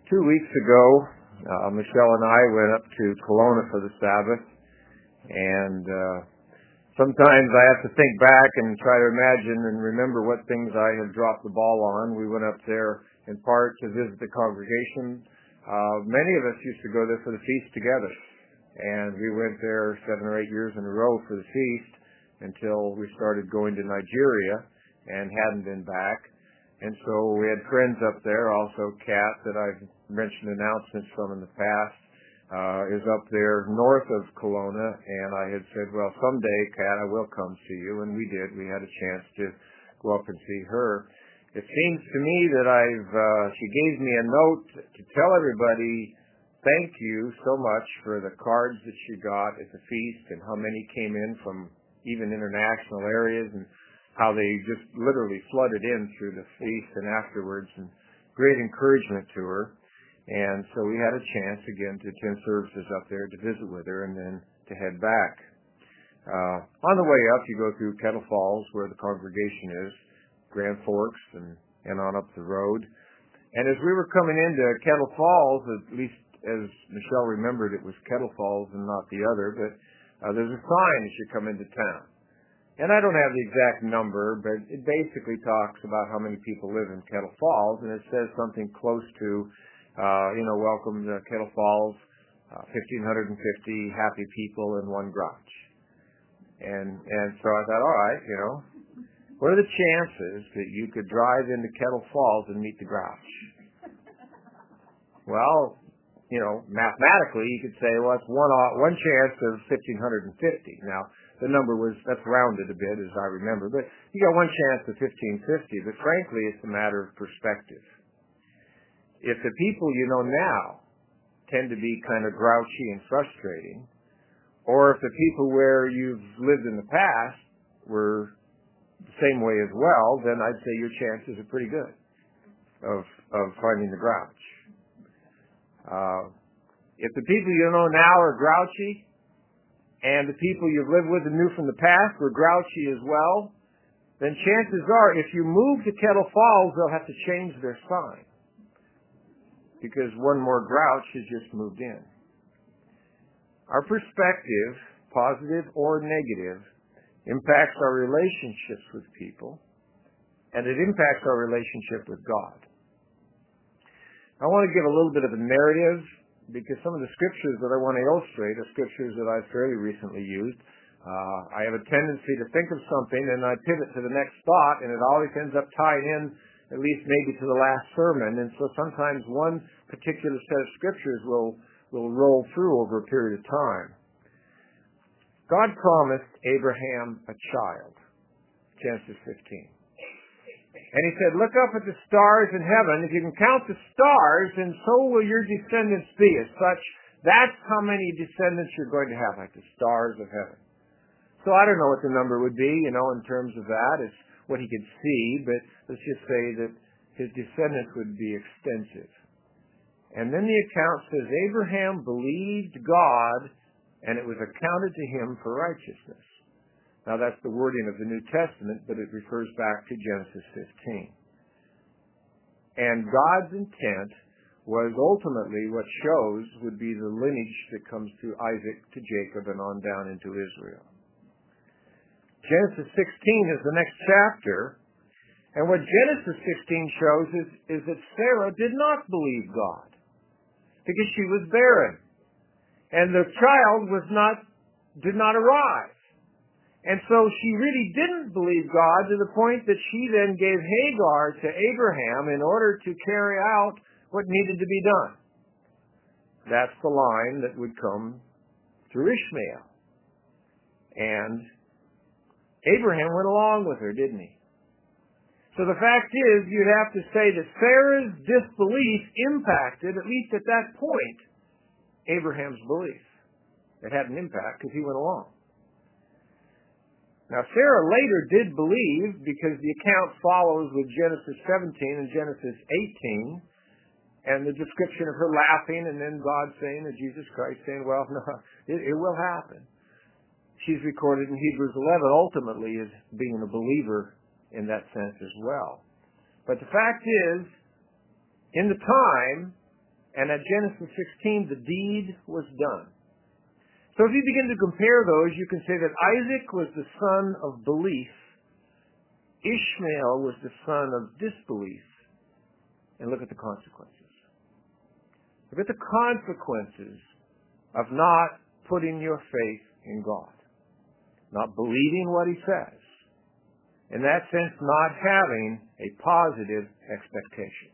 2 weeks ago, Michelle and I went up to Kelowna for the Sabbath, and sometimes I have to think back and try to imagine and remember what things I have dropped the ball on. We went up there in part to visit the congregation. Many of us used to go there for the feast together, and we went there 7 or 8 years in a row for the feast until we started going to Nigeria and hadn't been back. And so we had friends up there, also Kat, that I've mentioned announcements from in the past, is up there north of Kelowna, and I had said, well, someday, Kat, I will come see you, and we did. We had a chance to go up and see her. It seems to me that she gave me a note to tell everybody, thank you so much for the cards that she got at the feast and how many came in from even international areas and how they just literally flooded in through the feast and afterwards, and great encouragement to her. And so we had a chance again to attend services up there, to visit with her, and then to head back. On the way up, you go through Kettle Falls, where the congregation is, Grand Forks, and on up the road. And as we were coming into Kettle Falls, at least as Michelle remembered, it was Kettle Falls and not the other, but there's a sign as you come into town. And I don't have the exact number, but it basically talks about how many people live in Kettle Falls, and it says something close to, welcome to Kettle Falls, 1,550 happy people in one garage. And so I thought, all right, what are the chances that you could drive into Kettle Falls and meet the garage? Well, mathematically, you could say, well, it's one chance of 1,550. Now, the number that's rounded a bit, as I remember, but you got one chance of 1,550, but frankly, it's a matter of perspective. If the people you know now tend to be kind of grouchy and frustrating, or if the people where you've lived in the past were the same way as well, then I'd say your chances are pretty good of finding the grouch. If the people you know now are grouchy, and the people you've lived with and knew from the past were grouchy as well, then chances are if you move to Kettle Falls, they'll have to change their sign, because one more grouch has just moved in. Our perspective, positive or negative, impacts our relationships with people, and it impacts our relationship with God. I want to give a little bit of a narrative, because some of the scriptures that I want to illustrate are scriptures that I've fairly recently used. I have a tendency to think of something, and I pivot to the next thought, and it always ends up tying in, at least maybe to the last sermon. And so sometimes one particular set of scriptures will roll through over a period of time. God promised Abraham a child, Genesis 15. And he said, look up at the stars in heaven. If you can count the stars, then so will your descendants be. As such, that's how many descendants you're going to have, like the stars of heaven. So I don't know what the number would be, in terms of that. It's what he could see, but let's just say that his descendants would be extensive. And then the account says, Abraham believed God, and it was accounted to him for righteousness. Now, that's the wording of the New Testament, but it refers back to Genesis 15. And God's intent was ultimately what shows would be the lineage that comes through Isaac to Jacob and on down into Israel. Genesis 16 is the next chapter, and what Genesis 16 shows is that Sarah did not believe God because she was barren, and the child did not arrive. And so she really didn't believe God to the point that she then gave Hagar to Abraham in order to carry out what needed to be done. That's the line that would come through Ishmael. And Abraham went along with her, didn't he? So the fact is, you'd have to say that Sarah's disbelief impacted, at least at that point, Abraham's belief. It had an impact because he went along. Now, Sarah later did believe, because the account follows with Genesis 17 and Genesis 18, and the description of her laughing, and then God saying, and Jesus Christ saying, well, no, it will happen. She's recorded in Hebrews 11 ultimately as being a believer in that sense as well. But the fact is, in the time, And at Genesis 16, the deed was done. So if you begin to compare those, you can say that Isaac was the son of belief, Ishmael was the son of disbelief, and look at the consequences. Look at the consequences of not putting your faith in God, not believing what He says. In that sense, not having a positive expectation.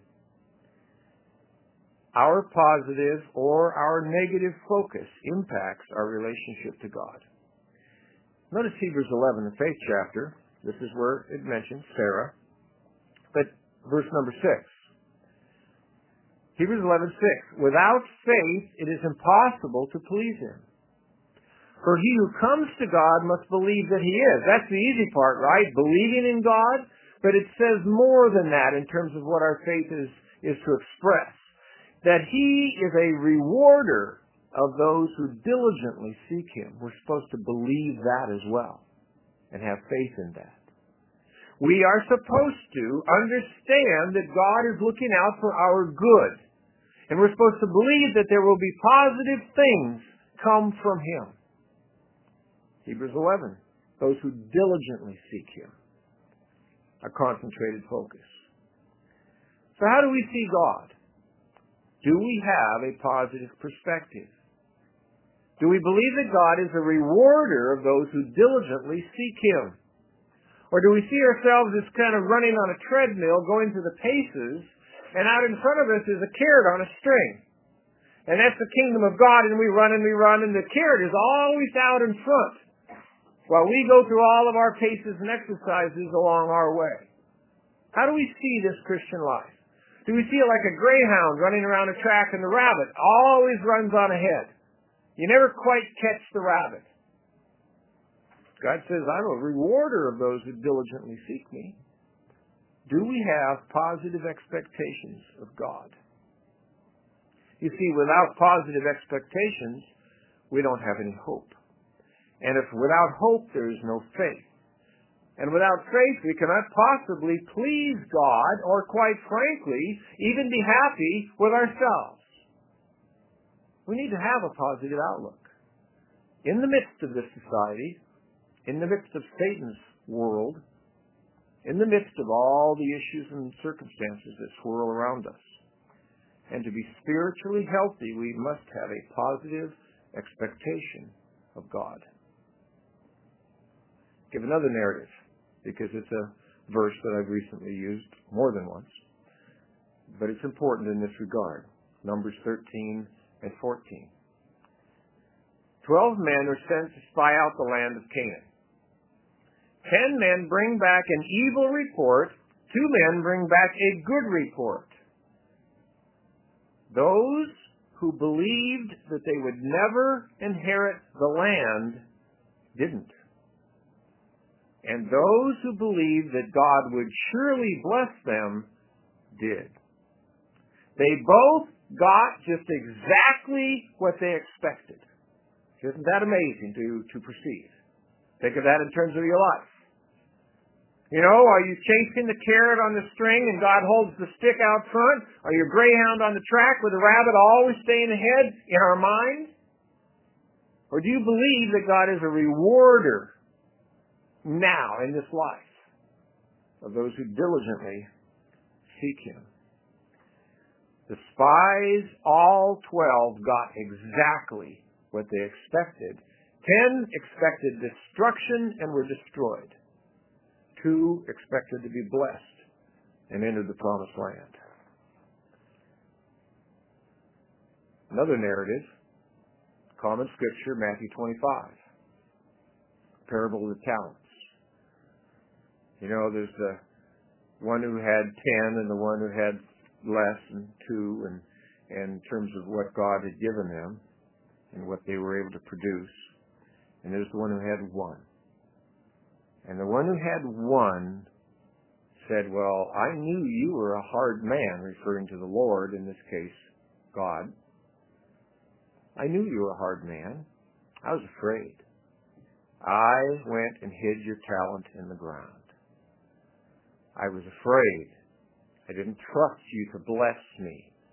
Our positive or our negative focus impacts our relationship to God. Notice Hebrews 11, the faith chapter. This is where it mentions Sarah. But verse number 6. Hebrews 11:6. Without faith, it is impossible to please Him. For he who comes to God must believe that He is. That's the easy part, right? Believing in God. But it says more than that in terms of what our faith is to express. That He is a rewarder of those who diligently seek Him. We're supposed to believe that as well and have faith in that. We are supposed to understand that God is looking out for our good. And we're supposed to believe that there will be positive things come from Him. Hebrews 11, those who diligently seek Him. A concentrated focus. So how do we see God? Do we have a positive perspective? Do we believe that God is a rewarder of those who diligently seek Him? Or do we see ourselves as kind of running on a treadmill, going through the paces, and out in front of us is a carrot on a string? And that's the kingdom of God, and we run, and the carrot is always out in front, while we go through all of our paces and exercises along our way. How do we see this Christian life? Do we see it like a greyhound running around a track and the rabbit always runs on ahead? You never quite catch the rabbit. God says, I'm a rewarder of those who diligently seek me. Do we have positive expectations of God? You see, without positive expectations, we don't have any hope. And if without hope there is no faith. And without faith we cannot possibly please God or, quite frankly, even be happy with ourselves. We need to have a positive outlook. In the midst of this society, in the midst of Satan's world, in the midst of all the issues and circumstances that swirl around us, and to be spiritually healthy, we must have a positive expectation of God. Give another narrative, because it's a verse that I've recently used more than once, but it's important in this regard. Numbers 13 and 14. 12 men are sent to spy out the land of Canaan. 10 men bring back an evil report. 2 men bring back a good report. Those who believed that they would never inherit the land didn't. And those who believed that God would surely bless them did. They both got just exactly what they expected. Isn't that amazing to perceive? Think of that in terms of your life. You know, are you chasing the carrot on the string and God holds the stick out front? Are you a greyhound on the track with the rabbit always staying ahead in our mind? Or do you believe that God is a rewarder now in this life of those who diligently seek Him? The spies, all 12, got exactly what they expected. 10 expected destruction and were destroyed. 2 expected to be blessed and entered the promised land. Another narrative, common scripture, Matthew 25, parable of the talents. You know, there's the one who had 10 and the one who had less and 2, and in terms of what God had given them and what they were able to produce. And there's the one who had 1. And the one who had 1 said, well, I knew you were a hard man, referring to the Lord, in this case, God. I knew you were a hard man. I was afraid. I went and hid your talent in the ground. I was afraid. I didn't trust you to bless me.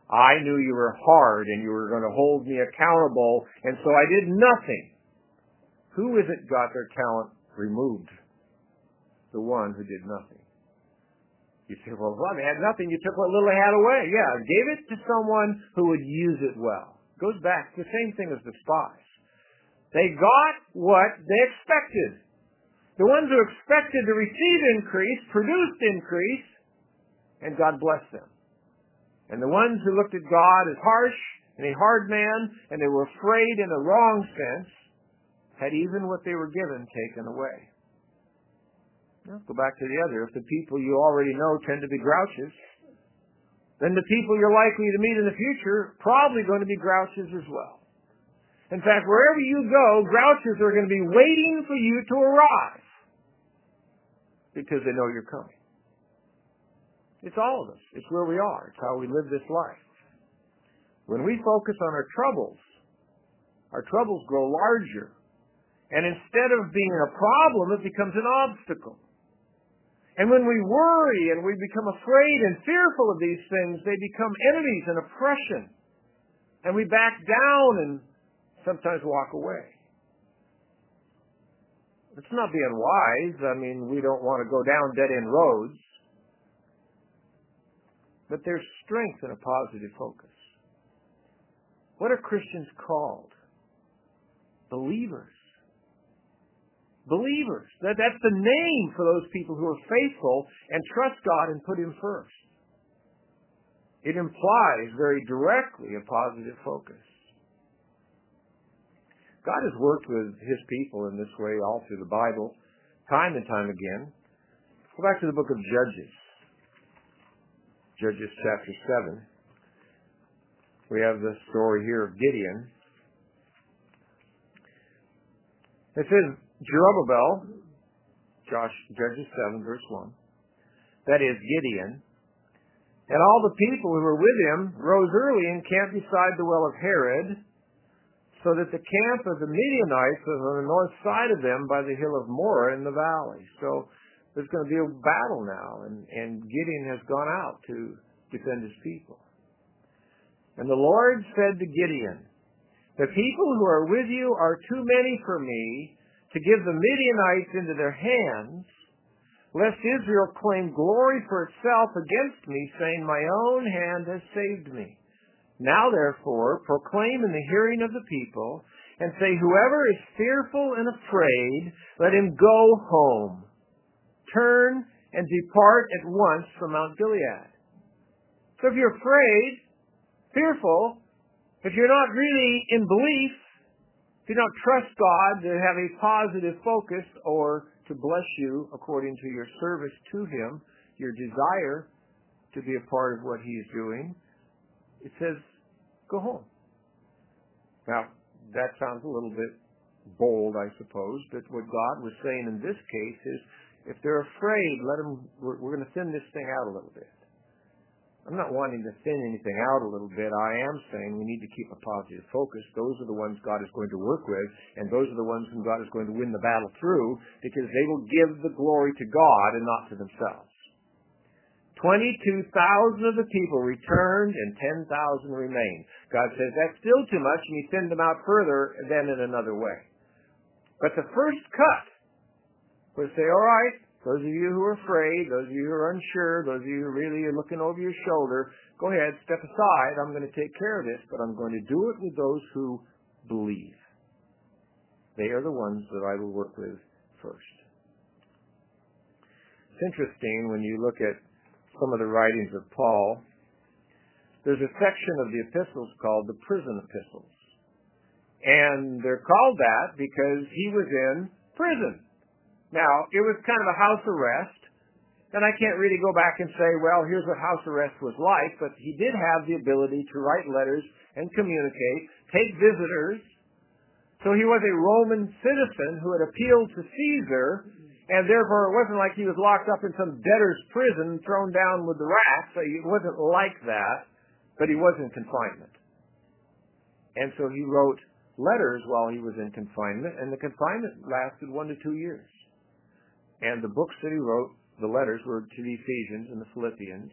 I knew you were hard and you were going to hold me accountable, and so I did nothing. Who is it got their talent removed? The one who did nothing. You say, well, they had nothing. You took what little they had away. Yeah, gave it to someone who would use it well. Goes back to the same thing as the spies. They got what they expected. The ones who expected to receive increase produced increase, and God blessed them. And the ones who looked at God as harsh and a hard man, and they were afraid in the wrong sense, had even what they were given taken away. Now, go back to the other. If the people you already know tend to be grouches, then the people you're likely to meet in the future are probably going to be grouches as well. In fact, wherever you go, grouches are going to be waiting for you to arrive because they know you're coming. It's all of us. It's where we are. It's how we live this life. When we focus on our troubles grow larger. And instead of being a problem, it becomes an obstacle. And when we worry and we become afraid and fearful of these things, they become enemies and oppression. And we back down and sometimes walk away. Let's not be unwise. I mean, we don't want to go down dead-end roads. But there's strength in a positive focus. What are Christians called? Believers. Believers. That's the name for those people who are faithful and trust God and put Him first. It implies very directly a positive focus. God has worked with His people in this way all through the Bible, time and time again. Go back to the book of Judges. Judges chapter 7. We have the story here of Gideon. It says, Jerubbaal, Judges 7, verse 1, that is Gideon, and all the people who were with him rose early and camped beside the well of Harod, so that the camp of the Midianites was on the north side of them by the hill of Moreh in the valley. So there's going to be a battle now, and Gideon has gone out to defend his people. And the Lord said to Gideon, the people who are with you are too many for me to give the Midianites into their hands, lest Israel claim glory for itself against me, saying, my own hand has saved me. Now, therefore, proclaim in the hearing of the people, and say, whoever is fearful and afraid, let him go home. Turn and depart at once from Mount Gilead. So if you're afraid, fearful, if you're not really in belief, if you don't trust God to have a positive focus or to bless you according to your service to Him, your desire to be a part of what He is doing, it says, go home. Now, that sounds a little bit bold, I suppose, but what God was saying in this case is, if they're afraid, we're going to thin this thing out a little bit. I'm not wanting to thin anything out a little bit. I am saying we need to keep a positive focus. Those are the ones God is going to work with, and those are the ones whom God is going to win the battle through, because they will give the glory to God and not to themselves. 22,000 of the people returned, and 10,000 remained. God says, that's still too much, and He thinned them out further than in another way. But the first cut was say, all right, those of you who are afraid, those of you who are unsure, those of you who really are looking over your shoulder, go ahead, step aside. I'm going to take care of this, but I'm going to do it with those who believe. They are the ones that I will work with first. It's interesting when you look at some of the writings of Paul. There's a section of the epistles called the prison epistles. And they're called that because he was in prison. Now, it was kind of a house arrest, and I can't really go back and say, well, here's what house arrest was like, but he did have the ability to write letters and communicate, take visitors. So he was a Roman citizen who had appealed to Caesar, and therefore it wasn't like he was locked up in some debtor's prison thrown down with the rats. It wasn't like that, but he was in confinement. And so he wrote letters while he was in confinement, and the confinement lasted 1 to 2 years. And the books that he wrote, the letters, were to the Ephesians and the Philippians.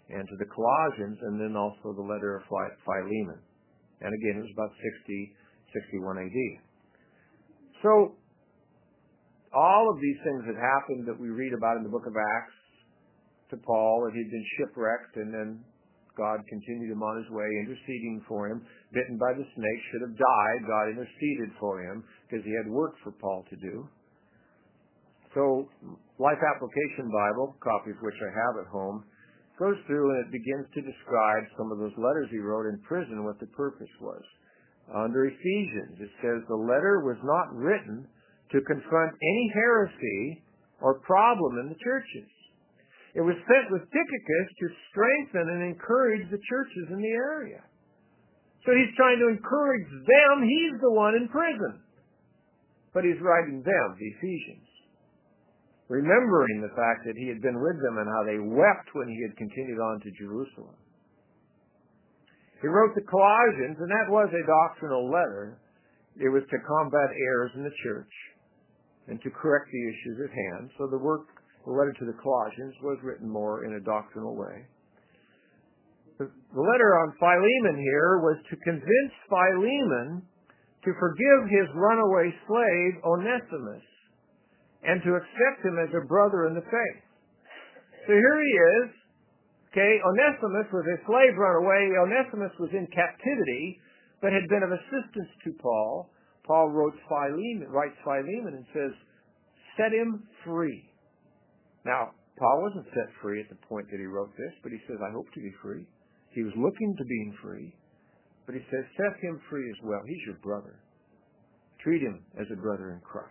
and to the Colossians, and then also the letter of Philemon. And again, it was about 61 AD. So, all of these things had happened that we read about in the book of Acts to Paul, that he'd been shipwrecked, and then God continued him on his way, interceding for him. Bitten by the snake, should have died. God interceded for him because he had work for Paul to do. So, Life Application Bible, copy of which I have at home, goes through and it begins to describe some of those letters he wrote in prison, what the purpose was. Under Ephesians, it says the letter was not written to confront any heresy or problem in the churches. It was sent with Tychicus to strengthen and encourage the churches in the area. So he's trying to encourage them. He's the one in prison. But he's writing them, the Ephesians, remembering the fact that he had been with them and how they wept when he had continued on to Jerusalem. He wrote the Colossians, and that was a doctrinal letter. It was to combat errors in the church and to correct the issues at hand. So the letter to the Colossians was written more in a doctrinal way. The letter on Philemon here was to convince Philemon to forgive his runaway slave, Onesimus, and to accept him as a brother in the faith. So here he is. Okay, Onesimus was a slave runaway. Onesimus was in captivity, but had been of assistance to Paul. Paul writes Philemon and says, set him free. Now, Paul wasn't set free at the point that he wrote this, but he says, I hope to be free. He was looking to being free, but he says, set him free as well. He's your brother. Treat him as a brother in Christ.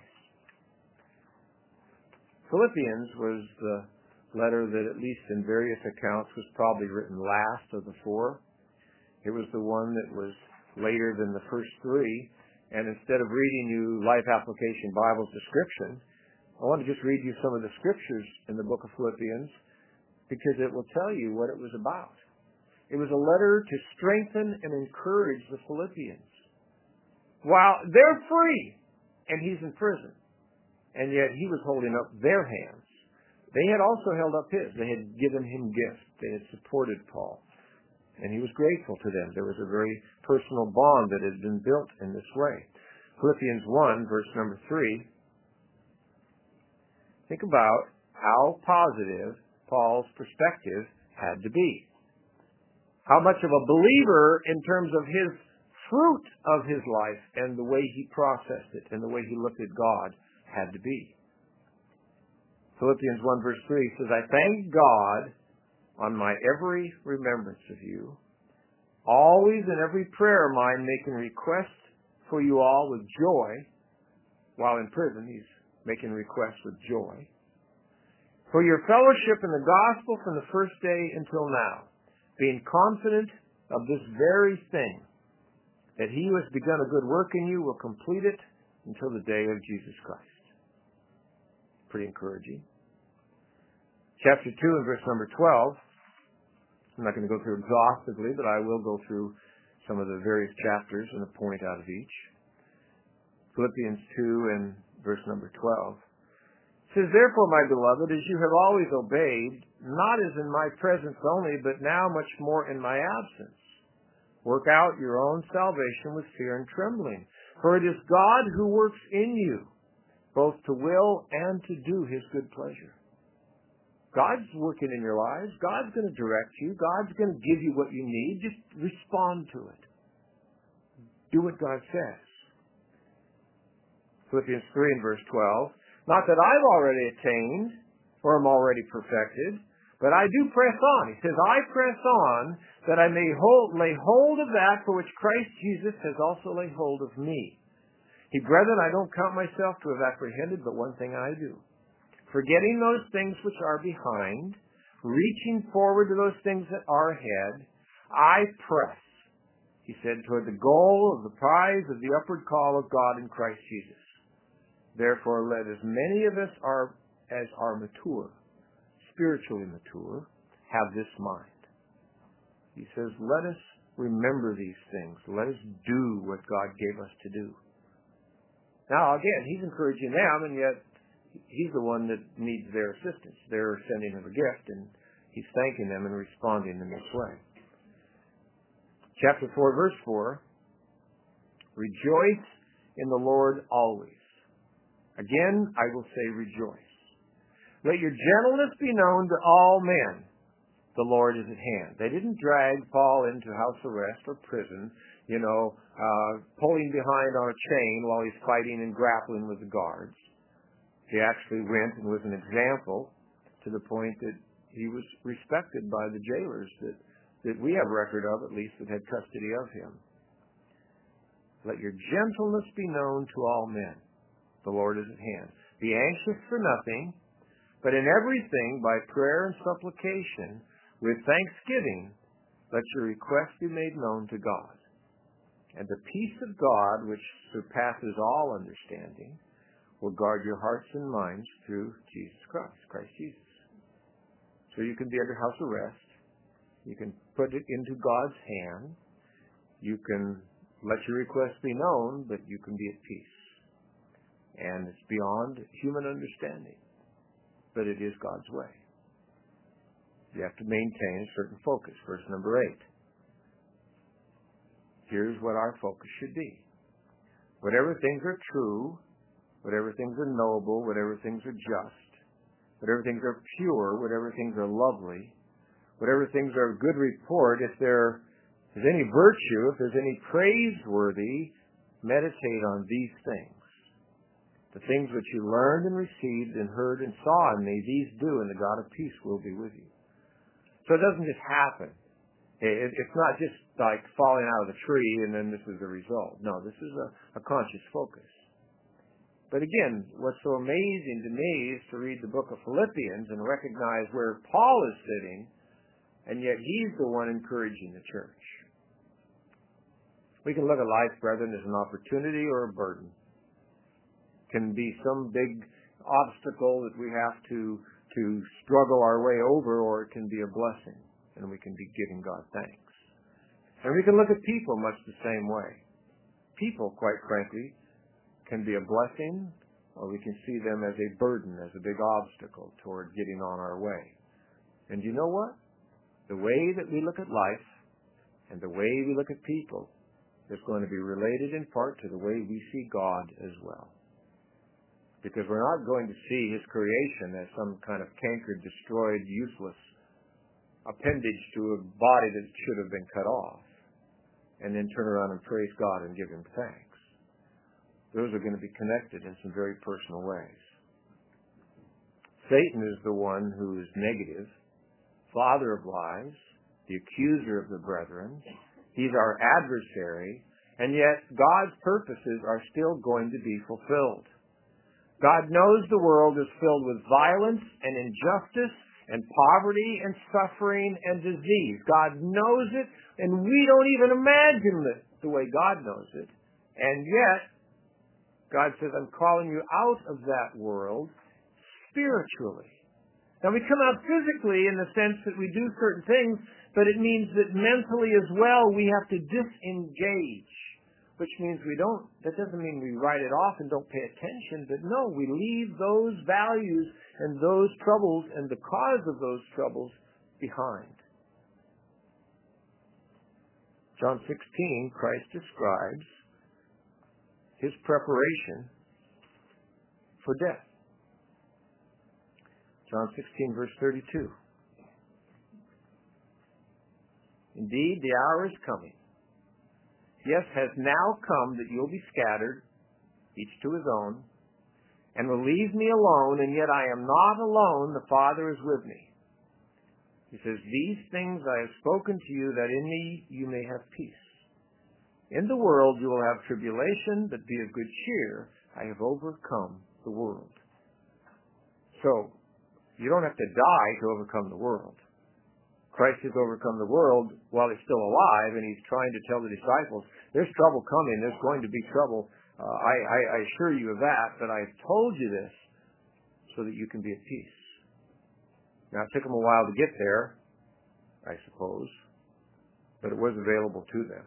Philippians was the letter that, at least in various accounts, was probably written last of the four. It was the one that was later than the first three. And instead of reading you Life Application Bible's description, I want to just read you some of the scriptures in the book of Philippians, because it will tell you what it was about. It was a letter to strengthen and encourage the Philippians. While they're free, and he's in prison, and yet he was holding up their hands. They had also held up his. They had given him gifts. They had supported Paul. And he was grateful to them. There was a very personal bond that had been built in this way. Philippians 1, verse number 3. Think about how positive Paul's perspective had to be. How much of a believer in terms of his fruit of his life and the way he processed it and the way he looked at God had to be. Philippians 1 verse 3 says, I thank God on my every remembrance of you, always in every prayer of mine making request for you all with joy. While in prison, he's making requests with joy. For your fellowship in the gospel from the first day until now, being confident of this very thing, that he who has begun a good work in you will complete it until the day of Jesus Christ. Pretty encouraging. Chapter 2 and verse number 12. I'm not going to go through exhaustively, but I will go through some of the various chapters and a point out of each. Philippians 2 and verse number 12. It says, therefore, my beloved, as you have always obeyed, not as in my presence only, but now much more in my absence, work out your own salvation with fear and trembling. For it is God who works in you, both to will and to do his good pleasure. God's working in your lives. God's going to direct you. God's going to give you what you need. Just respond to it. Do what God says. Philippians 3 and verse 12. Not that I've already attained or am already perfected, but I do press on. He says, I press on that I may lay hold of that for which Christ Jesus has also laid hold of me. Brethren, I don't count myself to have apprehended, but one thing I do. Forgetting those things which are behind, reaching forward to those things that are ahead, I press, he said, toward the goal of the prize of the upward call of God in Christ Jesus. Therefore, let as many of us as are mature, spiritually mature, have this mind. He says, let us remember these things. Let us do what God gave us to do. Now, again, he's encouraging them, and yet he's the one that needs their assistance. They're sending him a gift, and He's thanking them and responding in this way. Chapter 4, verse 4, rejoice in the Lord always. Again, I will say rejoice. Let your gentleness be known to all men. The Lord is at hand. They didn't drag Paul into house arrest or prison, pulling behind on a chain while he's fighting and grappling with the guards. He actually went and was an example to the point that he was respected by the jailers that we have record of, at least, that had custody of him. Let your gentleness be known to all men. The Lord is at hand. Be anxious for nothing, but in everything, by prayer and supplication, with thanksgiving, let your requests be made known to God. And the peace of God, which surpasses all understanding, will guard your hearts and minds through Jesus Christ Jesus. So you can be under house arrest. You can put it into God's hand. You can let your requests be known, but you can be at peace. And it's beyond human understanding. But it is God's way. You have to maintain a certain focus. Verse number 8. Here's what our focus should be. Whatever things are true, whatever things are noble, whatever things are just, whatever things are pure, whatever things are lovely, whatever things are of good report, if there is any virtue, if there's any praiseworthy, meditate on these things. The things which you learned and received and heard and saw in me, these do, and the God of peace will be with you. So it doesn't just happen. It's not just like falling out of the tree and then this is the result. No, this is a conscious focus. But again, what's so amazing to me is to read the book of Philippians and recognize where Paul is sitting, and yet he's the one encouraging the church. We can look at life, brethren, as an opportunity or a burden. It can be some big obstacle that we have to struggle our way over, or it can be a blessing, and we can be giving God thanks. And we can look at people much the same way. People, quite frankly, can be a blessing, or we can see them as a burden, as a big obstacle toward getting on our way. And you know what? The way that we look at life and the way we look at people is going to be related in part to the way we see God as well. Because we're not going to see His creation as some kind of cankered, destroyed, useless appendage to a body that should have been cut off, and then turn around and praise God and give Him thanks. Those are going to be connected in some very personal ways. Satan is the one who is negative, father of lies, the accuser of the brethren. He's our adversary, and yet God's purposes are still going to be fulfilled. God knows the world is filled with violence and injustice and poverty and suffering and disease. God knows it, and we don't even imagine it the way God knows it. And yet, God says, I'm calling you out of that world spiritually. Now, we come out physically in the sense that we do certain things, but it means that mentally as well we have to disengage. Which means that doesn't mean we write it off and don't pay attention, but no, we leave those values and those troubles and the cause of those troubles behind. John 16, Christ describes His preparation for death. John 16, verse 32. Indeed, the hour is coming. Yes, has now come that you'll be scattered, each to his own, and will leave me alone, and yet I am not alone, the Father is with me. He says, these things I have spoken to you, that in me you may have peace. In the world you will have tribulation, but be of good cheer. I have overcome the world. So, you don't have to die to overcome the world. Christ has overcome the world while He's still alive, and He's trying to tell the disciples, there's trouble coming, there's going to be trouble. I assure you of that, but I've told you this so that you can be at peace. Now, it took them a while to get there, I suppose, but it was available to them.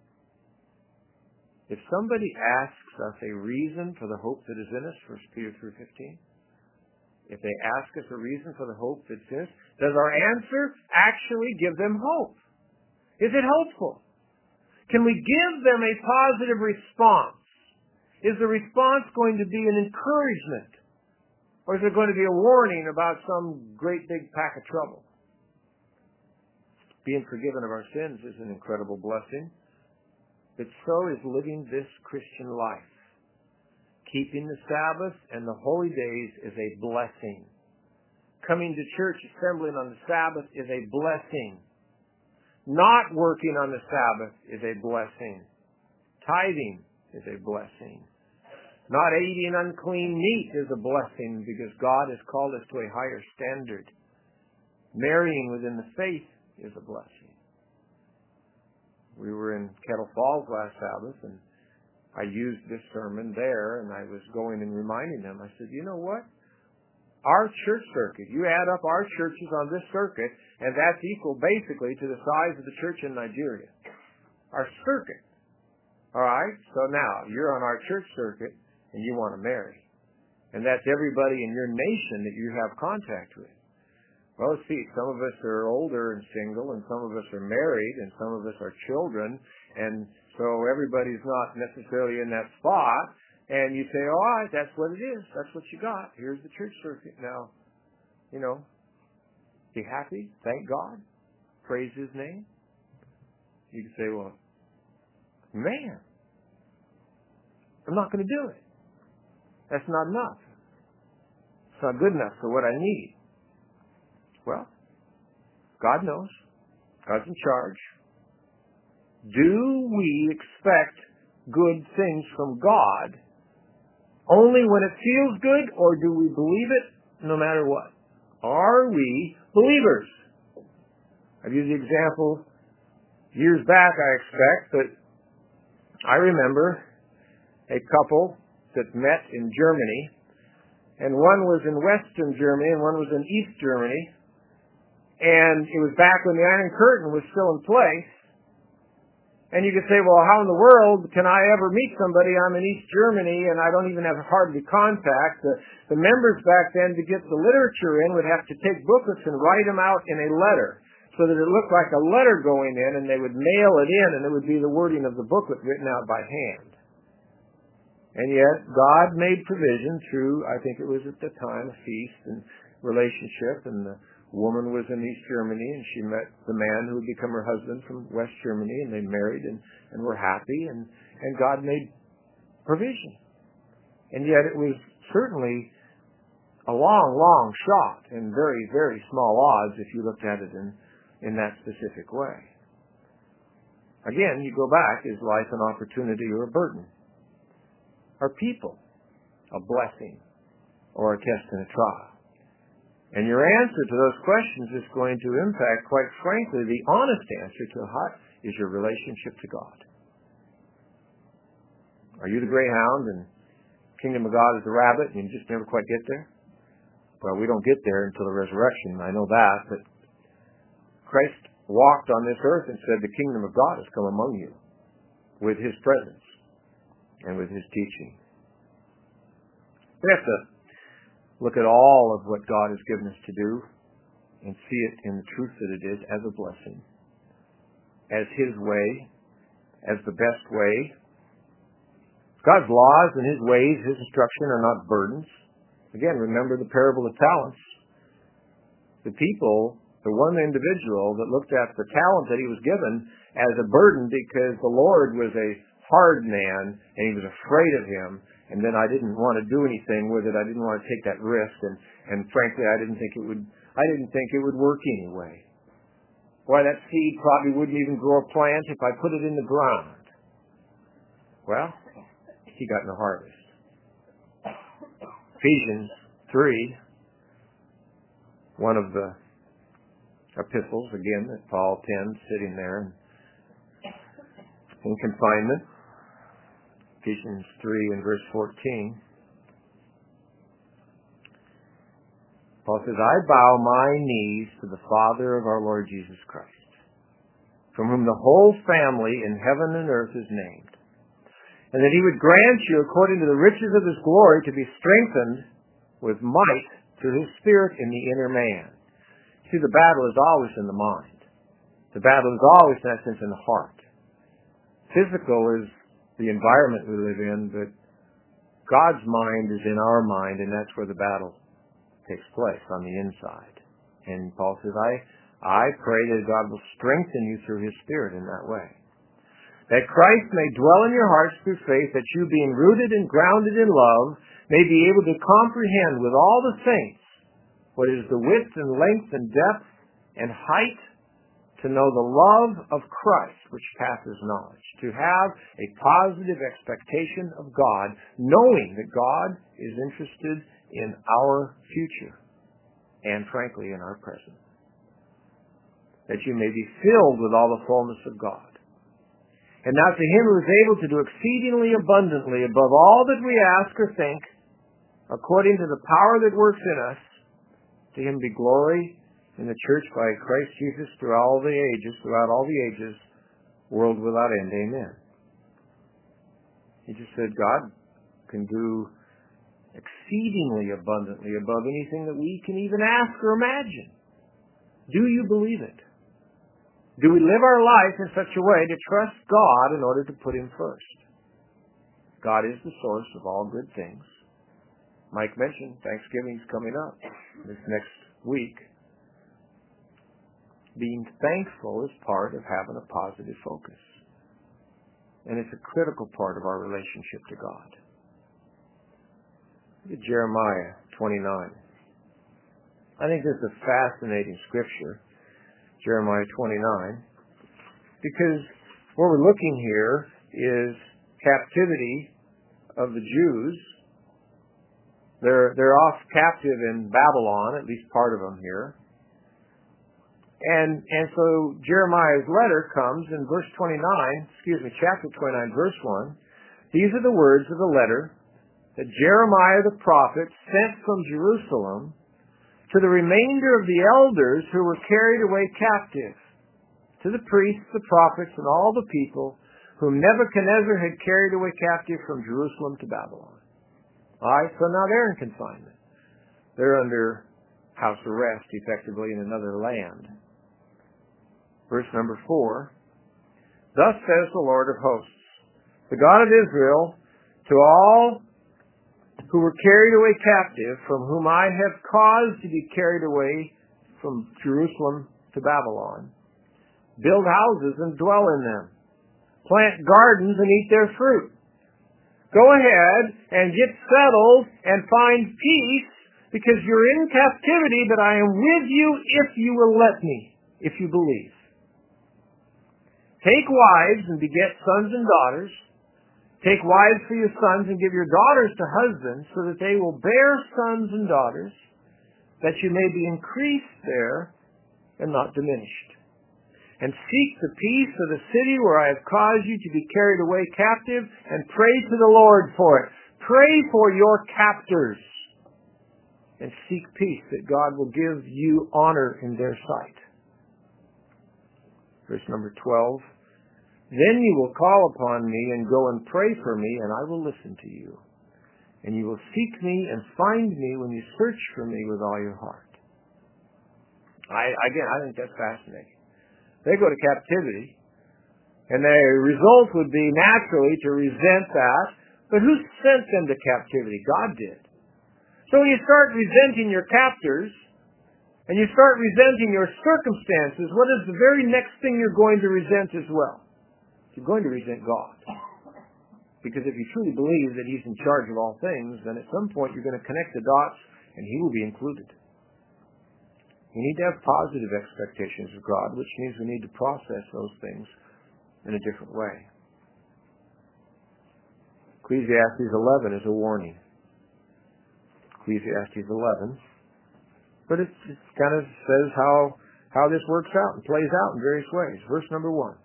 If somebody asks us a reason for the hope that is in us, 1 Peter 3:15, If they ask us a reason for the hope that's in us, does our answer actually give them hope? Is it hopeful? Can we give them a positive response? Is the response going to be an encouragement? Or is it going to be a warning about some great big pack of trouble? Being forgiven of our sins is an incredible blessing. But so is living this Christian life. Keeping the Sabbath and the holy days is a blessing. Coming to church, assembling on the Sabbath is a blessing. Not working on the Sabbath is a blessing. Tithing is a blessing. Not eating unclean meat is a blessing because God has called us to a higher standard. Marrying within the faith is a blessing. We were in Kettle Falls last Sabbath, and I used this sermon there, and I was going and reminding them. I said, you know what? Our church circuit, you add up our churches on this circuit, and that's equal basically to the size of the church in Nigeria. Our circuit. All right? So now, you're on our church circuit, and you want to marry. And that's everybody in your nation that you have contact with. Well, see, some of us are older and single, and some of us are married, and some of us are children, and so everybody's not necessarily in that spot. And you say, all right, that's what it is. That's what you got. Here's the church circuit. Now, be happy, thank God, praise His name. You can say, well, man, I'm not going to do it. That's not enough. It's not good enough for what I need. Well, God knows. God's in charge. Do we expect good things from God only when it feels good, or do we believe it no matter what? Are we believers? I've used the example years back, I expect, but I remember a couple that met in Germany, and one was in Western Germany and one was in East Germany, and it was back when the Iron Curtain was still in place. And you could say, well, how in the world can I ever meet somebody? I'm in East Germany and I don't even have hardly contact. The members back then, to get the literature in, would have to take booklets and write them out in a letter so that it looked like a letter going in, and they would mail it in, and it would be the wording of the booklet written out by hand. And yet, God made provision through, I think it was at the time, a feast and relationship, and the woman was in East Germany, and she met the man who would become her husband from West Germany, and they married and were happy, and God made provision. And yet it was certainly a long, long shot and very, very small odds if you looked at it in that specific way. Again, you go back, is life an opportunity or a burden? Are people a blessing or a test and a trial? And your answer to those questions is going to impact, quite frankly, the honest answer to how is your relationship to God. Are you the greyhound and kingdom of God is the rabbit and you just never quite get there? Well, we don't get there until the resurrection. I know that, but Christ walked on this earth and said the kingdom of God has come among you with His presence and with His teaching. We have to look at all of what God has given us to do and see it in the truth that it is as a blessing, as His way, as the best way. God's laws and His ways, His instruction are not burdens. Again, remember the parable of talents. The people, the one individual that looked at the talent that he was given as a burden because the Lord was a hard man and He was afraid of Him, and then I didn't want to do anything with it. I didn't want to take that risk, and frankly, I didn't think it would work anyway. Why, that seed probably wouldn't even grow a plant if I put it in the ground. Well, he got no harvest. Ephesians 3, one of the epistles, again, that Paul penned, sitting there in confinement. Ephesians 3 and verse 14. Paul says, I bow my knees to the Father of our Lord Jesus Christ, from whom the whole family in heaven and earth is named, and that He would grant you, according to the riches of His glory, to be strengthened with might through His Spirit in the inner man. See, the battle is always in the mind. The battle is always, in that sense, in the heart. Physical is the environment we live in, but God's mind is in our mind, and that's where the battle takes place, on the inside. And Paul says, I pray that God will strengthen you through His Spirit in that way. That Christ may dwell in your hearts through faith, that you, being rooted and grounded in love, may be able to comprehend with all the saints what is the width and length and depth and height, to know the love of Christ, which passes knowledge, to have a positive expectation of God, knowing that God is interested in our future and, frankly, in our present. That you may be filled with all the fullness of God. And now to Him who is able to do exceedingly abundantly above all that we ask or think, according to the power that works in us, to Him be glory in the church by Christ Jesus throughout all the ages, world without end. Amen. He just said God can do exceedingly abundantly above anything that we can even ask or imagine. Do you believe it? Do we live our life in such a way to trust God in order to put Him first? God is the source of all good things. Mike mentioned Thanksgiving's coming up this next week. Being thankful is part of having a positive focus. And it's a critical part of our relationship to God. Look at Jeremiah 29. I think this is a fascinating scripture. Jeremiah 29, because what we're looking here is captivity of the Jews. They're off captive in Babylon, at least part of them here. And so Jeremiah's letter comes in chapter 29, verse 1. These are the words of the letter that Jeremiah the prophet sent from Jerusalem to the remainder of the elders who were carried away captive, to the priests, the prophets, and all the people whom Nebuchadnezzar had carried away captive from Jerusalem to Babylon. All right, so now they're in confinement. They're under house arrest, effectively, in another land. Verse number 4, Thus says the Lord of hosts, the God of Israel, to all who were carried away captive, from whom I have caused to be carried away from Jerusalem to Babylon. Build houses and dwell in them. Plant gardens and eat their fruit. Go ahead and get settled and find peace, because you're in captivity, but I am with you if you will let me, if you believe. Take wives and beget sons and daughters. Take wives for your sons and give your daughters to husbands, so that they will bear sons and daughters, that you may be increased there and not diminished. And seek the peace of the city where I have caused you to be carried away captive, and pray to the Lord for it. Pray for your captors, and seek peace, that God will give you honor in their sight. Verse number 12. Then you will call upon me and go and pray for me, and I will listen to you. And you will seek me and find me when you search for me with all your heart. I think that's fascinating. They go to captivity, and the result would be naturally to resent that. But who sent them to captivity? God did. So when you start resenting your captors, and you start resenting your circumstances, what is the very next thing you're going to resent as well? You're going to resent God. Because if you truly believe that He's in charge of all things, then at some point you're going to connect the dots and He will be included. We need to have positive expectations of God, which means we need to process those things in a different way. Ecclesiastes 11 is a warning. Ecclesiastes 11. But it kind of says how this works out and plays out in various ways. Verse number 1.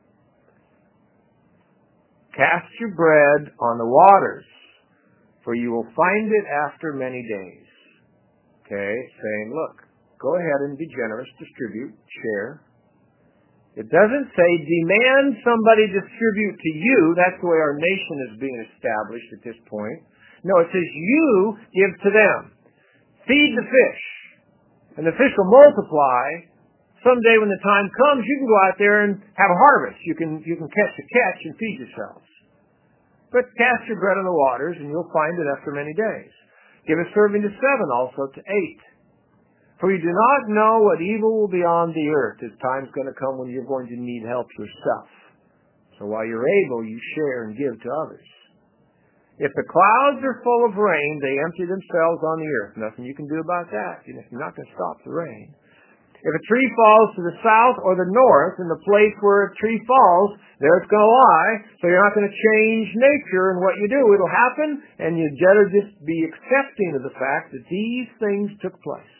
Cast your bread on the waters, for you will find it after many days. Okay, saying, look, go ahead and be generous, distribute, share. It doesn't say demand somebody distribute to you. That's the way our nation is being established at this point. No, it says you give to them. Feed the fish. And the fish will multiply. Someday when the time comes, you can go out there and have a harvest. You can catch a catch and feed yourselves. But cast your bread on the waters, and you'll find it after many days. Give a serving to 7, also to 8. For you do not know what evil will be on the earth. This time's going to come when you're going to need help yourself. So while you're able, you share and give to others. If the clouds are full of rain, they empty themselves on the earth. Nothing you can do about that. You're not going to stop the rain. If a tree falls to the south or the north, in the place where a tree falls, there it's going to lie. So you're not going to change nature in what you do. It'll happen, and you better just be accepting of the fact that these things took place.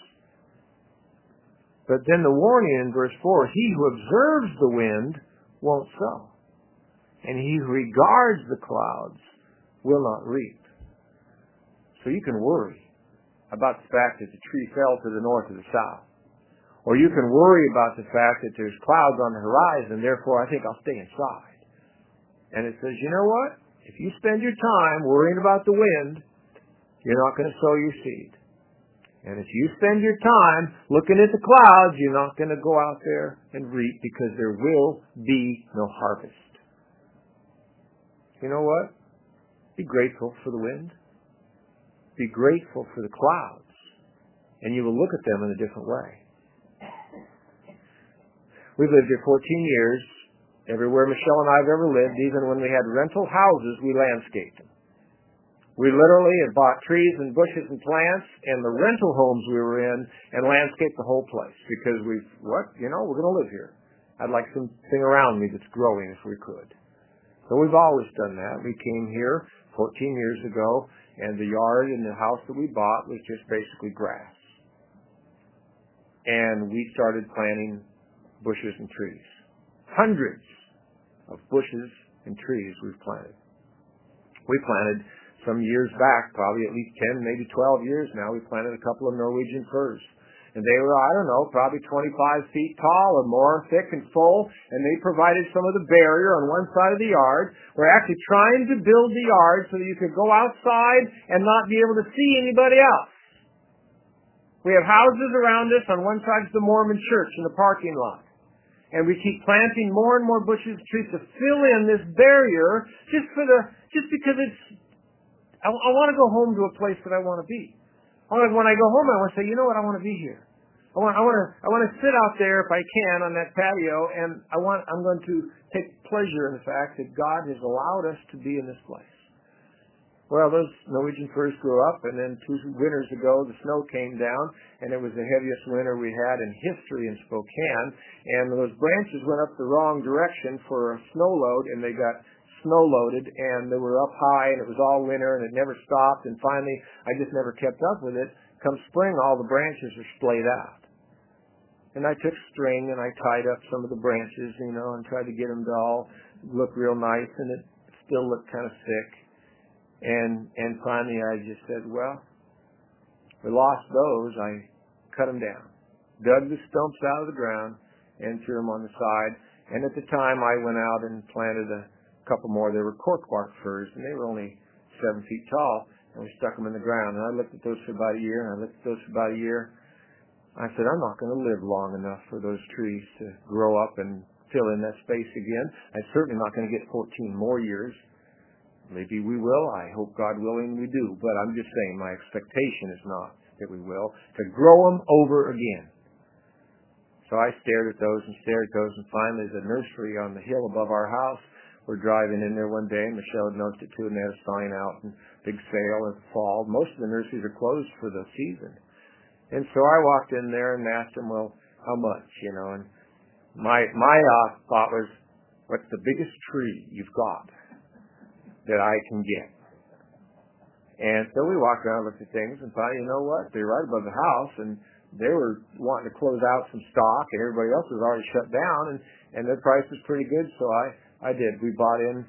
But then the warning in verse 4, he who observes the wind won't sow, and he who regards the clouds will not reap. So you can worry about the fact that the tree fell to the north or the south. Or you can worry about the fact that there's clouds on the horizon, therefore I think I'll stay inside. And it says, you know what? If you spend your time worrying about the wind, you're not going to sow your seed. And if you spend your time looking at the clouds, you're not going to go out there and reap because there will be no harvest. You know what? Be grateful for the wind. Be grateful for the clouds. And you will look at them in a different way. We've lived here 14 years. Everywhere Michelle and I have ever lived, even when we had rental houses, we landscaped them. We literally had bought trees and bushes and plants in the rental homes we were in and landscaped the whole place because we're going to live here. I'd like something around me that's growing if we could. So we've always done that. We came here 14 years ago, and the yard in the house that we bought was just basically grass. And we started planting bushes and trees. Hundreds of bushes and trees we've planted. We planted some years back, probably at least 10, maybe 12 years now, we planted a couple of Norwegian firs. And they were, probably 25 feet tall or more, thick and full, and they provided some of the barrier on one side of the yard. We're actually trying to build the yard so that you could go outside and not be able to see anybody else. We have houses around us. On one side is the Mormon church in the parking lot. And we keep planting more and more bushes and trees to fill in this barrier just because I want to go home to a place that I want to be. When I go home, I want to say, you know what, I want to be here. I want to sit out there if I can on that patio, and I'm going to take pleasure in the fact that God has allowed us to be in this place. Well, those Norwegian firs grew up, and then 2 winters ago, the snow came down, and it was the heaviest winter we had in history in Spokane, and those branches went up the wrong direction for a snow load, and they got snow loaded, and they were up high, and it was all winter, and it never stopped, and finally, I just never kept up with it. Come spring, all the branches are splayed out. And I took string, and I tied up some of the branches, and tried to get them to all look real nice, and it still looked kind of thick. And finally I just said, well, we lost those. I cut them down, dug the stumps out of the ground, and threw them on the side. And at the time I went out and planted a couple more. They were corkbark firs, and they were only 7 feet tall, and we stuck them in the ground. And I looked at those for about a year, and I looked at those for about a year. I said, I'm not going to live long enough for those trees to grow up and fill in that space again. I'm certainly not going to get 14 more years. Maybe we will. I hope, God willing, we do. But I'm just saying my expectation is not that we will. To grow them over again. So I stared at those, and finally the nursery on the hill above our house, we're driving in there one day, and Michelle had noticed it too, and they had a sign out, and big sale in the fall. Most of the nurseries are closed for the season. And so I walked in there and asked them, well, how much, and my thought was, what's the biggest tree you've got that I can get? And so we walked around, looked at things, and thought, you know what? They're right above the house, and they were wanting to close out some stock, and everybody else was already shut down, and their price was pretty good, so I did. We bought in,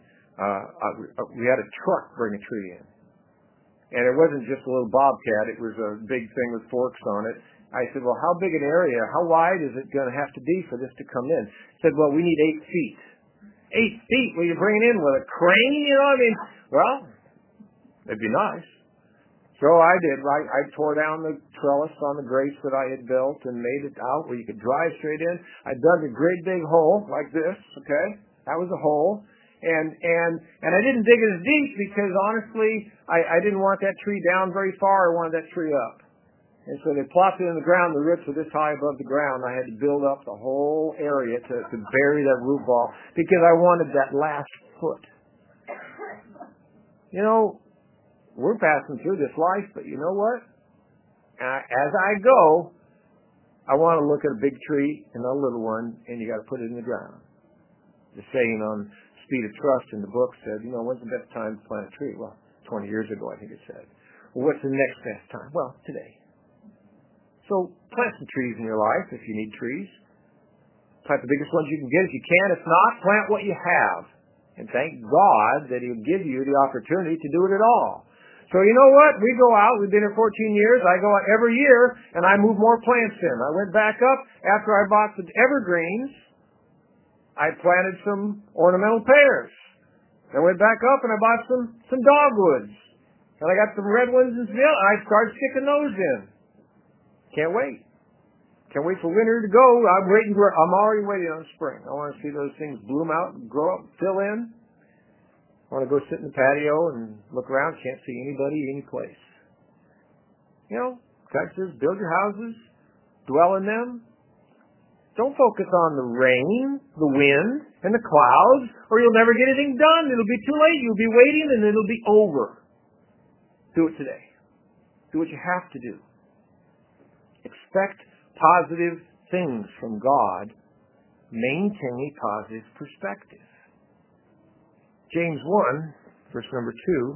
we had a truck bring a tree in. And it wasn't just a little bobcat, it was a big thing with forks on it. I said, well, how big an area, how wide is it going to have to be for this to come in? He said, well, we need 8 feet. 8 feet? Will you bring it in with a crane? Well, that'd be nice. So I did. I tore down the trellis on the grates that I had built and made it out where you could drive straight in. I dug a great big hole like this, okay? That was a hole. And I didn't dig it as deep because honestly, I didn't want that tree down very far. I wanted that tree up. And so they plopped it in the ground. The roots were this high above the ground. I had to build up the whole area to bury that root ball because I wanted that last foot. You know, we're passing through this life, but you know what? As I go, I want to look at a big tree and a little one, and you got to put it in the ground. The saying on Speed of Trust in the book said, you know, when's the best time to plant a tree? Well, 20 years ago, I think it said. Well, what's the next best time? Well, today. So plant some trees in your life if you need trees. Plant the biggest ones you can get if you can. If not, plant what you have. And thank God that He'll give you the opportunity to do it at all. So you know what? We go out. We've been here 14 years. I go out every year, and I move more plants in. I went back up after I bought the evergreens. I planted some ornamental pears. I went back up and I bought some dogwoods. And I got some red ones and some yellow. I started sticking those in. Can't wait. Can't wait for winter to go. I'm already waiting on spring. I want to see those things bloom out and grow up, fill in. I want to go sit in the patio and look around. Can't see anybody, any place. You know, God says, build your houses, dwell in them. Don't focus on the rain, the wind, and the clouds, or you'll never get anything done. It'll be too late. You'll be waiting, and it'll be over. Do it today. Do what you have to do. Expect positive things from God. Maintain a positive perspective. James 1, verse number 2,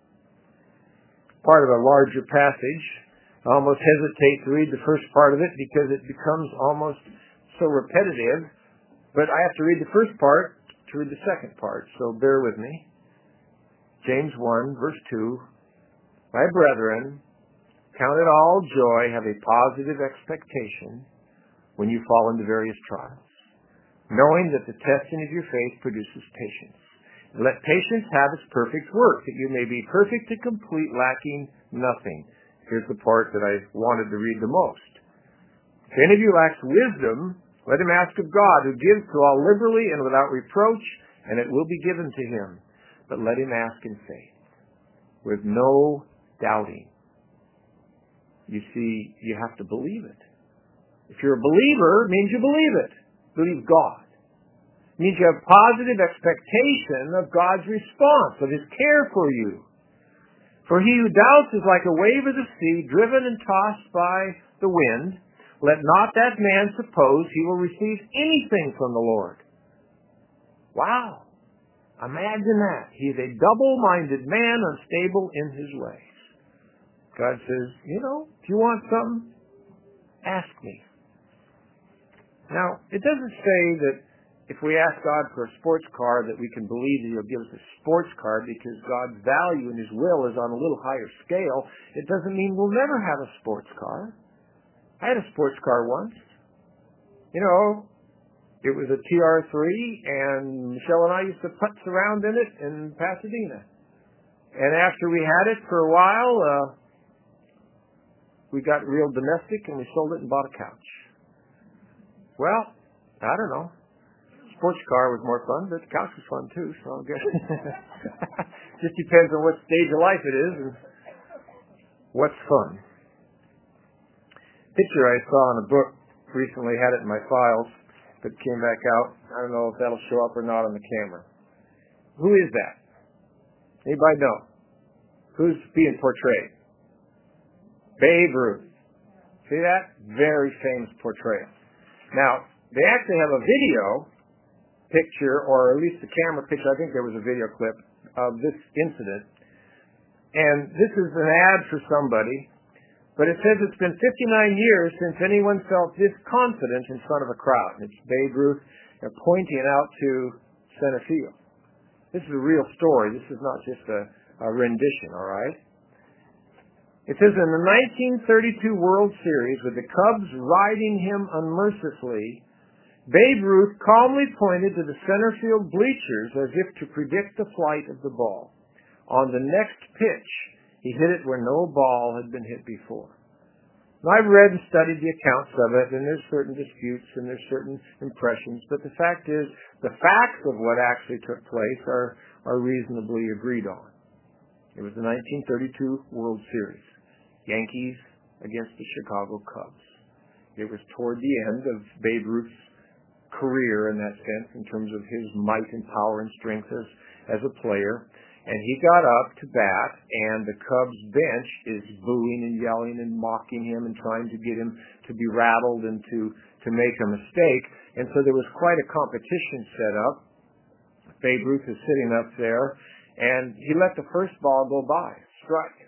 part of a larger passage. I almost hesitate to read the first part of it because it becomes almost so repetitive, but I have to read the first part to read the second part, so bear with me. James 1, verse 2, my brethren, count it all joy, have a positive expectation when you fall into various trials, knowing that the testing of your faith produces patience. Let patience have its perfect work, that you may be perfect and complete, lacking nothing. Here's the part that I wanted to read the most. If any of you lacks wisdom, let him ask of God, who gives to all liberally and without reproach, and it will be given to him. But let him ask in faith, with no doubting. You see, you have to believe it. If you're a believer, it means you believe it. Believe God. It means you have positive expectation of God's response, of His care for you. For he who doubts is like a wave of the sea, driven and tossed by the wind. Let not that man suppose he will receive anything from the Lord. Wow. Imagine that. He is a double-minded man, unstable in his ways. God says, you know, if you want something, ask me. Now, it doesn't say that if we ask God for a sports car that we can believe that He'll give us a sports car because God's value and His will is on a little higher scale. It doesn't mean we'll never have a sports car. I had a sports car once. You know, it was a TR3, and Michelle and I used to putz around in it in Pasadena. And after we had it for a while, we got real domestic and we sold it and bought a couch. Well, I don't know. Sports car was more fun, but the couch was fun too, so I guess just depends on what stage of life it is and what's fun. Picture I saw in a book recently, had it in my files, but came back out. I don't know if that'll show up or not on the camera. Who is that? Anybody know? Who's being portrayed? Babe Ruth. See that? Very famous portrayal. Now, they actually have a video picture, or at least a camera picture, I think there was a video clip of this incident. And this is an ad for somebody, but it says it's been 59 years since anyone felt this confident in front of a crowd. It's Babe Ruth pointing out to center field. This is a real story. This is not just a rendition, all right? It says, in the 1932 World Series, with the Cubs riding him unmercifully, Babe Ruth calmly pointed to the center field bleachers as if to predict the flight of the ball. On the next pitch, He hit it where no ball had been hit before. Now, I've read and studied the accounts of it, and there's certain disputes and there's certain impressions, but the fact is, the facts of what actually took place are reasonably agreed on. It was the 1932 World Series, Yankees against the Chicago Cubs. It was toward the end of Babe Ruth's career in that sense, in terms of his might and power and strength as a player. And he got up to bat, and the Cubs bench is booing and yelling and mocking him and trying to get him to be rattled and to make a mistake. And so there was quite a competition set up. Babe Ruth is sitting up there, and he let the first ball go by. Strike.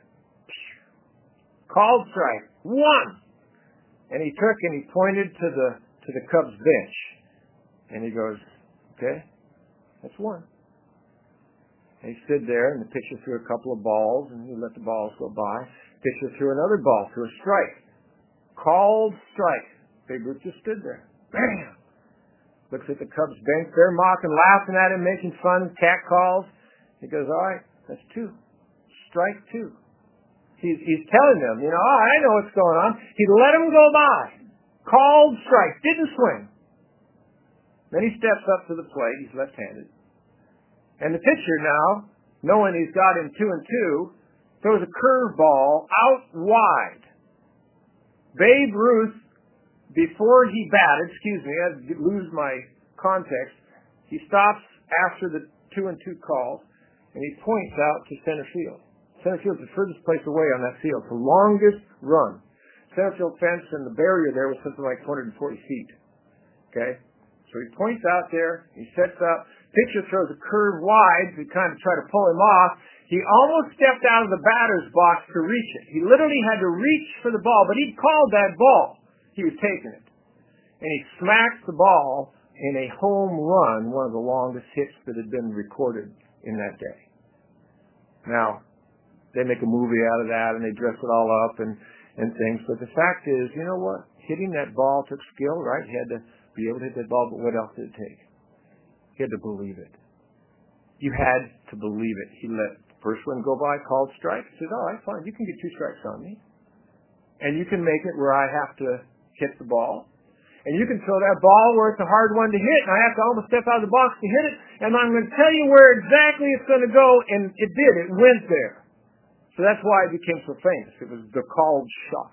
Called strike. 1. And he took and he pointed to the Cubs bench. And he goes, okay, that's 1. And he stood there, and the pitcher threw a couple of balls, and he let the balls go by. Pitcher threw another ball, threw a strike. Called strike. Babe Ruth just stood there. Bam! Looks at the Cubs bench. They're mocking, laughing at him, making fun, cat calls. He goes, all right, that's 2. Strike 2. He's telling them, I know what's going on. He let him go by. Called strike. Didn't swing. Then he steps up to the plate. He's left-handed. And the pitcher now, knowing he's got him 2-2, throws a curveball out wide. Babe Ruth, before he batted, I lose my context, he stops after the 2-2 calls, and he points out to center field. Center field's the furthest place away on that field, the longest run. Center field fence and the barrier there was something like 240 feet. Okay? So he points out there, he sets up, pitcher throws a curve wide to kind of try to pull him off. He almost stepped out of the batter's box to reach it. He literally had to reach for the ball, but he'd called that ball. He was taking it. And he smacked the ball in a home run, one of the longest hits that had been recorded in that day. Now, they make a movie out of that, and they dress it all up and things, but the fact is, you know what? Hitting that ball took skill, right? He had to be able to hit that ball, but what else did it take? He had to believe it. You had to believe it. He let the first one go by, called strike. He said, all right, fine, you can get 2 strikes on me. And you can make it where I have to hit the ball. And you can throw that ball where it's a hard one to hit, and I have to almost step out of the box to hit it, and I'm going to tell you where exactly it's going to go, and it did. It went there. So that's why it became so famous. It was the called shot.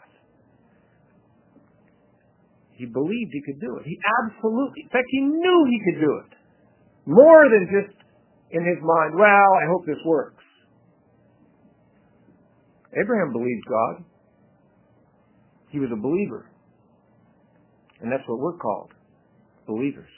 He believed he could do it. He absolutely, in fact, he knew he could do it. More than just in his mind, well, I hope this works. Abraham believed God. He was a believer. And that's what we're called, believers.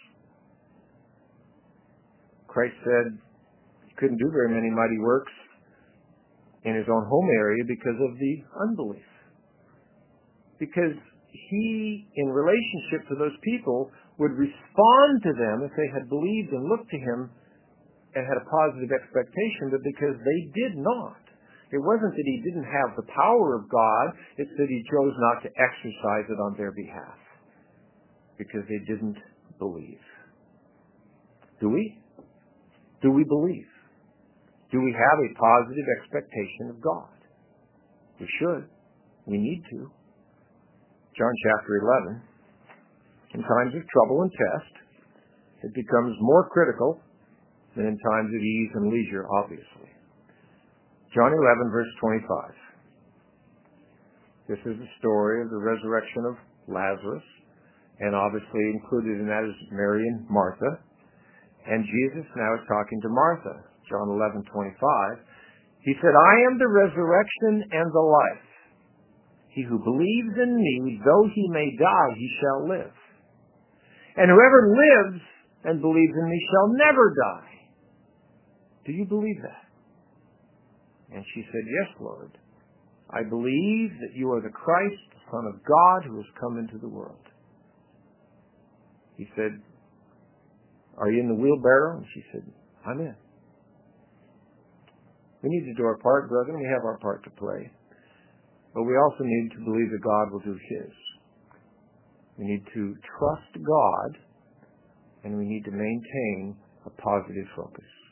Christ said he couldn't do very many mighty works in his own home area because of the unbelief. Because he, in relationship to those people, would respond to them if they had believed and looked to him and had a positive expectation, but because they did not. It wasn't that he didn't have the power of God, it's that he chose not to exercise it on their behalf. Because they didn't believe. Do we? Do we believe? Do we have a positive expectation of God? We should. We need to. John chapter 11. In times of trouble and test, it becomes more critical than in times of ease and leisure, obviously. John 11, verse 25. This is the story of the resurrection of Lazarus. And obviously included in that is Mary and Martha. And Jesus now is talking to Martha. John 11:25. He said, I am the resurrection and the life. He who believes in me, though he may die, he shall live. And whoever lives and believes in me shall never die. Do you believe that? And she said, yes, Lord. I believe that you are the Christ, the Son of God, who has come into the world. He said, are you in the wheelbarrow? And she said, I'm in. We need to do our part, brethren. We have our part to play. But we also need to believe that God will do His. We need to trust God, and we need to maintain a positive focus.